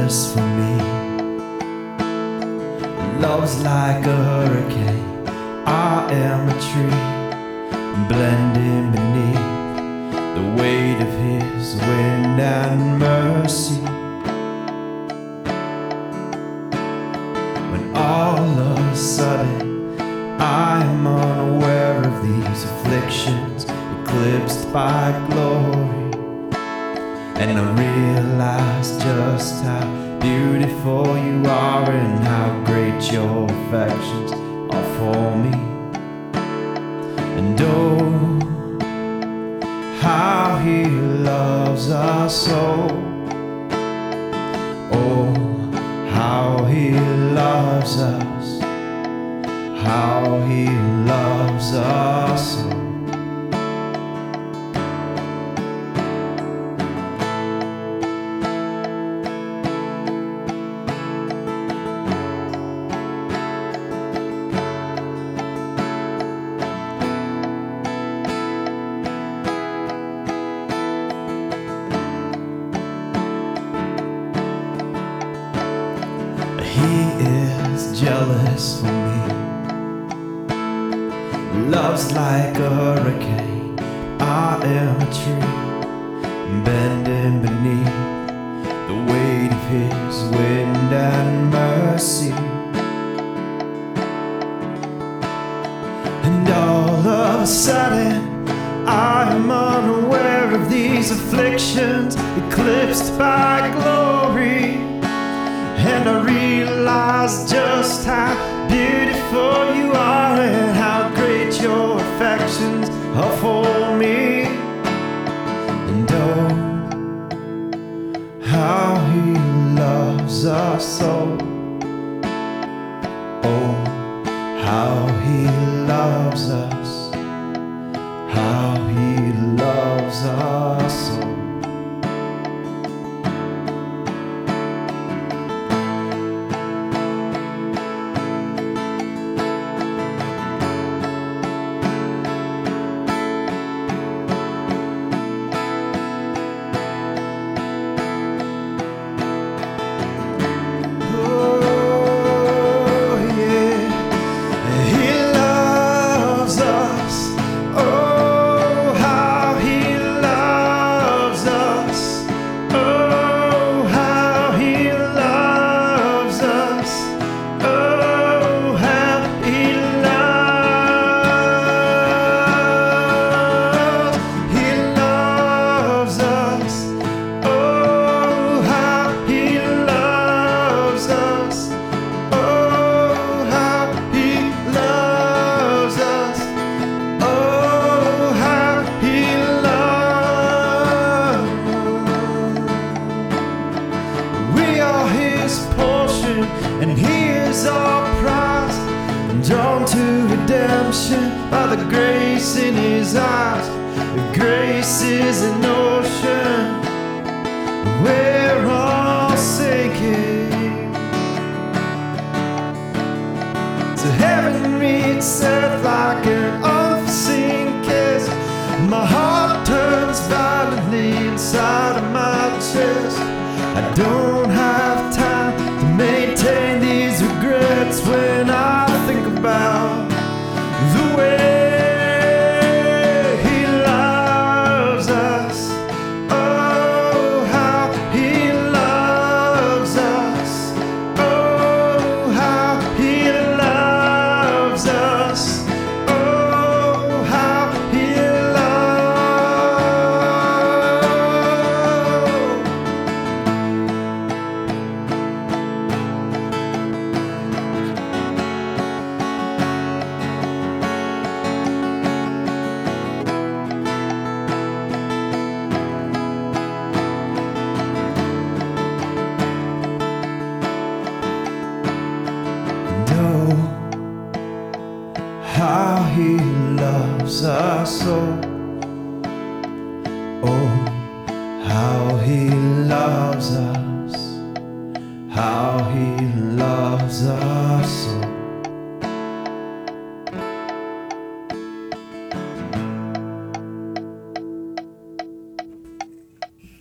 jealous for me. Love's like a hurricane, I am a tree, blending beneath the weight of his wind and mercy. When all of a sudden I am unaware of these afflictions, eclipsed by glory, and I realize just how beautiful you are and how great your affections are for me. And oh, how he loves us so. Oh, how he loves us, how he loves us so. He is jealous for me. Love's like a hurricane, I am a tree, bending beneath the weight of his wind and mercy. And all of a sudden I am unaware of these afflictions, eclipsed by glory, and I realize just how beautiful you are and how great your affections are for me. And oh, how he loves us so. Oh, how he loves us, how he loves us so. And he is our prize, drawn to redemption by the grace in his eyes. Grace is an ocean, we're all sinking. So heaven meets earth like an unforeseen kiss. My heart turns violently inside of my chest. I don't have time to maintain these regrets when I think about the way he loves us. Oh, how he loves us. Oh, how he loves us. Oh, how he how he loves us so. Oh, how he loves us, how he loves us so.